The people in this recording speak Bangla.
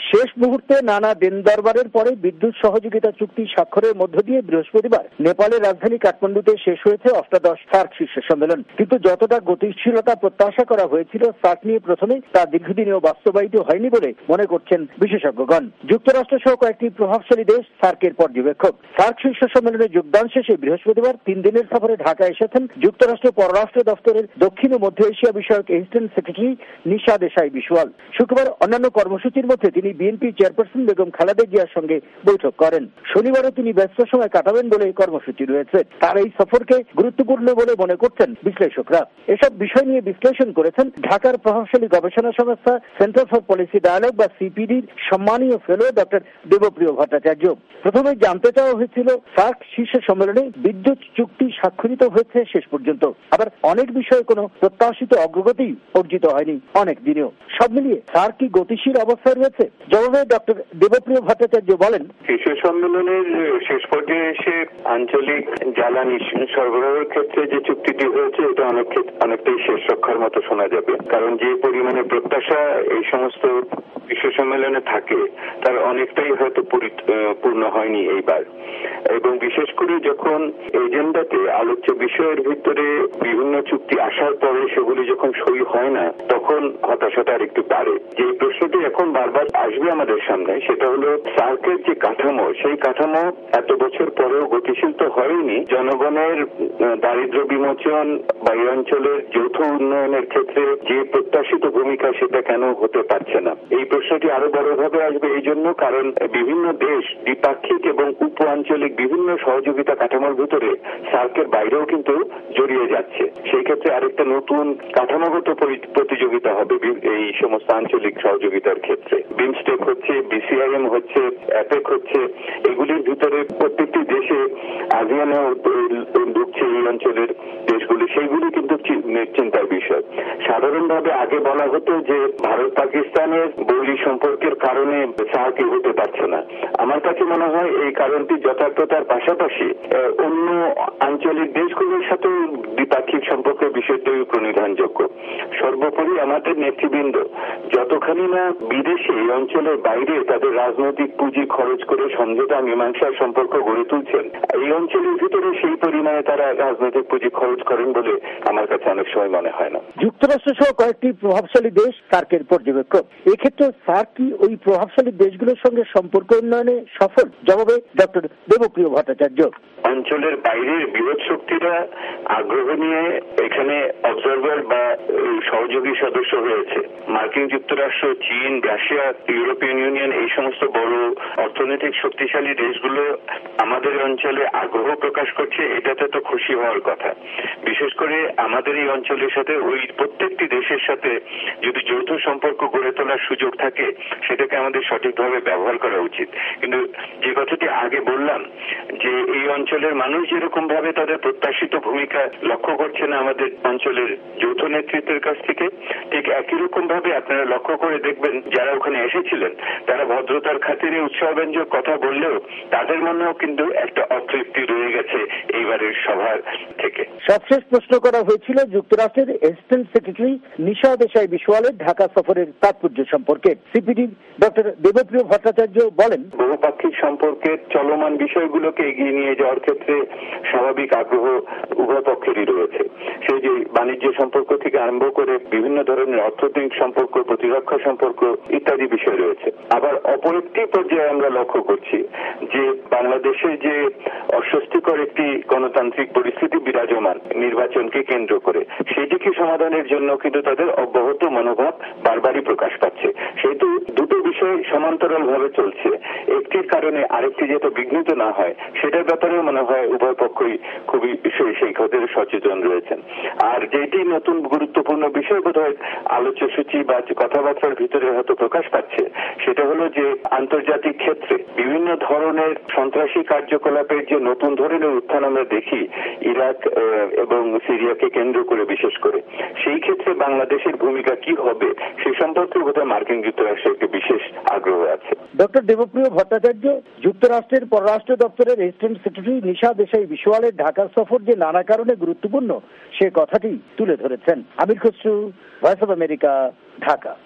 শেষ মুহূর্তে নানা দিন দরবারের পরে বিদ্যুৎ সহযোগিতা চুক্তি স্বাক্ষরের মধ্য দিয়ে বৃহস্পতিবার নেপালের রাজধানী কাঠমান্ডুতে শেষ হয়েছে অষ্টাদশ সার্ক শীর্ষ সম্মেলন। কিন্তু যতটা গতিশীলতা প্রত্যাশা করা হয়েছিল সার্ক নিয়ে প্রথমে তা দীর্ঘদিনেও বাস্তবায়িত হয়নি বলে মনে করছেন বিশেষজ্ঞগণ। যুক্তরাষ্ট্র সহ কয়েকটি প্রভাবশালী দেশ সার্কের পর্যবেক্ষক। সার্ক শীর্ষ সম্মেলনে যোগদান শেষে বৃহস্পতিবার 3 দিনের সফরে ঢাকা এসেছেন যুক্তরাষ্ট্র পররাষ্ট্র দপ্তরের দক্ষিণ ও মধ্য এশিয়া বিষয়ক অ্যাসিস্ট্যান্ট সেক্রেটারি নিশা দেশাই বিশওয়াল। শুক্রবার অন্যান্য কর্মসূচির মধ্যে তিনি বিএনপি চেয়ারপারসন বেগম খালেদা জিয়ার সঙ্গে বৈঠক করেন। শনিবারও তিনি ব্যস্ত সময় কাটাবেন বলে কর্মসূচি রয়েছে। তার এই সফরকে গুরুত্বপূর্ণ বলে মনে করছেন বিশ্লেষকরা। এসব বিষয় নিয়ে বিশ্লেষণ করেছেন ঢাকার প্রভাবশালী গবেষণা সংস্থা সেন্টার ফর পলিসি ডায়ালগ বা সিপিডির সম্মানীয় ফেলো ডক্টর দেবপ্রিয় ভট্টাচার্য। প্রথমে জানতে চাওয়া হয়েছিল সার্ক শীর্ষ সম্মেলনে বিদ্যুৎ চুক্তি স্বাক্ষরিত হয়েছে শেষ পর্যন্ত, আবার অনেক বিষয়ে কোনো প্রত্যাশিত অগ্রগতি অর্জিত হয়নি অনেক দিনেও। সব মিলিয়ে সার্ক কি গতিশীল অবস্থায় রয়েছে? জবাবে ডক্টর দেবপ্রিয় ভট্টাচার্য বলেন, শীর্ষ সম্মেলনের শেষ পর্যায়ে এসে আঞ্চলিক জ্বালানি সরবরাহের ক্ষেত্রে যে চুক্তিটি হয়েছে এটা অনেকটাই শেষ রক্ষার মতো শোনা যাবে। কারণ যে পরিমাণে প্রত্যাশা এই সমস্ত বিশ্ব সম্মেলনে থাকে তার অনেকটাই হয়তো পূর্ণ হয়নি এইবার। এবং বিশেষ করে যখন এজেন্ডাতে আলোচ্য বিষয়ের ভিতরে বিভিন্ন চুক্তি আসার পরে সেগুলি যখন সই হয় না তখন হতাশাটা আর একটু বাড়ে। যে প্রশ্নটি এখন বারবার আসবে আমাদের সামনে সেটা হলো সার্কের যে কাঠামো, সেই কাঠামো এত বছর পরেও গতিশীল তো হয়নি। জনগণের দারিদ্র্য বিমোচন বা এই অঞ্চলের যৌথ উন্নয়নের ক্ষেত্রে যে প্রত্যাশিত ভূমিকা সেটা কেন হতে পারছে না? এই প্রশ্নটি আরো বড়ভাবে আসবে এই জন্য কারণ বিভিন্ন দেশ দ্বিপাক্ষিক এবং উপ আঞ্চলিক বিভিন্ন সহযোগিতা কাঠামোর ভিতরে সার্কের বাইরেও কিন্তু জড়িয়ে যাচ্ছে। সেই ক্ষেত্রে আরেকটা নতুন কাঠামোগত প্রতিযোগিতা হবে এই সমস্ত আঞ্চলিক সহযোগিতার ক্ষেত্রে। বিমস্টেক হচ্ছে, বিসিআইএম হচ্ছে, অ্যাপেক হচ্ছে, এগুলির ভিতরে প্রত্যেকটি দেশে আসিয়ানেও ঢুকছে এই অঞ্চলের দেশগুলি, সেইগুলি কিন্তু চিন্তার বিষয়। সাধারণভাবে আগে বলা হতো যে ভারত পাকিস্তানের বৈরী সম্পর্কের কারণে সার্ক এগোতে পারছে না। আমার কাছে মনে হয় এই কারণটি যথার্থতার পাশাপাশি অন্য আঞ্চলিক দেশগুলোর সাথে দ্বিপাক্ষিক সম্পর্কের বিষয়টিও প্রণিধানযোগ্য। সর্বোপরি আমাদের নেতৃবৃন্দ যতখানি না বিদেশে এই অঞ্চলের বাইরে তাদের রাজনৈতিক পুঁজি খরচ করে সমঝোতা মীমাংসার সম্পর্ক গড়ে তুলছেন, এই অঞ্চলের ভিতরে সেই পরিমাণে তারা রাজনৈতিক পুঁজি খরচ করেন বলে আমার কাছে অনেক সময় মনে হয় না। যুক্তরাষ্ট্র সহ কয়েকটি প্রভাবশালী দেশ সার্কের পর্যবেক্ষক। এক্ষেত্রে সার্ক কি ওই প্রভাবশালী দেশগুলোর সঙ্গে সম্পর্ক উন্নয়নে সফল? জবাবে ডক্টর দেবপ্রিয় ভট্টাচার্য, অঞ্চলের বাইরের বৃহৎ শক্তিরা আগ্রহ নিয়ে এখানে অবজারভার বা সহযোগী সদস্য হয়েছে। মার্কিন যুক্তরাষ্ট্র, চীন, রাশিয়া, ইউরোপিয়ান ইউনিয়ন, এই সমস্ত বড় অর্থনৈতিক শক্তিশালী দেশগুলো আমাদের অঞ্চলে আগ্রহ প্রকাশ করছে। এটাতে তো খুশি হওয়ার কথা। বিশেষ করে আমাদের এই অঞ্চলের সাথে ওই প্রত্যেকটি দেশের সাথে যদি যৌথ সম্পর্ক গড়ে তোলার সুযোগ থাকে সেটাকে আমাদের সঠিকভাবে ব্যবহার করা উচিত। কিন্তু যে কথাটি আগে বললাম যে এই অঞ্চলের মানুষ যেরকম ভাবে তাদের প্রত্যাশিত ভূমিকা লক্ষ্য করছে না আমাদের অঞ্চলের যৌথ নেতৃত্বের কাছ থেকে, ঠিক একই রকম ভাবে আপনারা লক্ষ্য করে দেখবেন যারা ওখানে এসেছিলেন তারা ভদ্রতার খাতিরে উৎসাহব্যঞ্জক কথা বললেও তাদের মনেও কিন্তু একটা অতৃপ্তি রয়ে গেছে এইবারের সভার থেকে। সবশেষ প্রশ্ন করা হয়েছিল যুক্তরাষ্ট্রের অ্যাসিস্ট্যান্ট সেক্রেটারি নিশা দেশাই বিশওয়ালের ঢাকা সফরের তাৎপর্য সম্পর্কে। সিপিডি ডক্টর দেবপ্রিয় ভট্টাচার্য বলেন, বহুপাক্ষিক সম্পর্কের চলমান বিষয়গুলোকে এগিয়ে নিয়ে যাওয়ার ক্ষেত্রে স্বাভাবিক আগ্রহ উভয় পক্ষেরই রয়েছে। সেই যে বাণিজ্য সম্পর্ক থেকে আরম্ভ করে বিভিন্ন ধরনের অর্থনৈতিক সম্পর্ক, প্রতিরক্ষা সম্পর্ক ইত্যাদি বিষয় রয়েছে। আবার অপর একটি পর্যায়ে আমরা লক্ষ্য করছি যে বাংলাদেশে যে অস্বস্তিকর একটি গণতান্ত্রিক পরিস্থিতি বিরাজমান নির্বাচনকে কেন্দ্র করে, সেটিকে সমাধানের জন্য কিন্তু তাদের অব্যাহত মনোভাব বারবারই প্রকাশ পাচ্ছে। সেহেতু দুটো বিষয় সমান্তরাল ভাবে চলছে। একটির কারণে আরেকটি যাতে বিঘ্নিত না হয় সেটার ব্যাপারেও মনে হয় উভয় পক্ষই খুবই সেই ক্ষেত্রে সচেতন রয়েছেন। আর যেটি নতুন গুরুত্বপূর্ণ বিষয় বোধহয় আলোচ্য সূচি বা কথাবার্তার ভিতরে হয়তো প্রকাশ পাচ্ছে সেটা হলো যে আন্তর্জাতিক ক্ষেত্রে বিভিন্ন ধরনের সন্ত্রাসী কার্যকলাপের যে নতুন ধরনের উত্থান আমরা দেখি ইরাক এবং সিরিয়াকে কেন্দ্র করে, বিশেষ করে সেই ক্ষেত্রে বাংলাদেশের ভূমিকা কি হবে সে সম্পর্কে বোধহয় মার্কিন যুক্তরাষ্ট্রের একটি বিশেষ আগ্রহ আছে। ডক্টর দেবপ্রিয় ভট্টাচার্য যুক্তরাষ্ট্রের পররাষ্ট্র দপ্তরের অ্যাসিস্ট্যান্ট সেক্রেটারি নিশা দেশাই বিশওয়ালের ঢাকা সফর যে নানা কারণে গুরুত্বপূর্ণ সে কথাটি তুলে ধরেছেন। Amir Khasru, voice of America, Dhaka.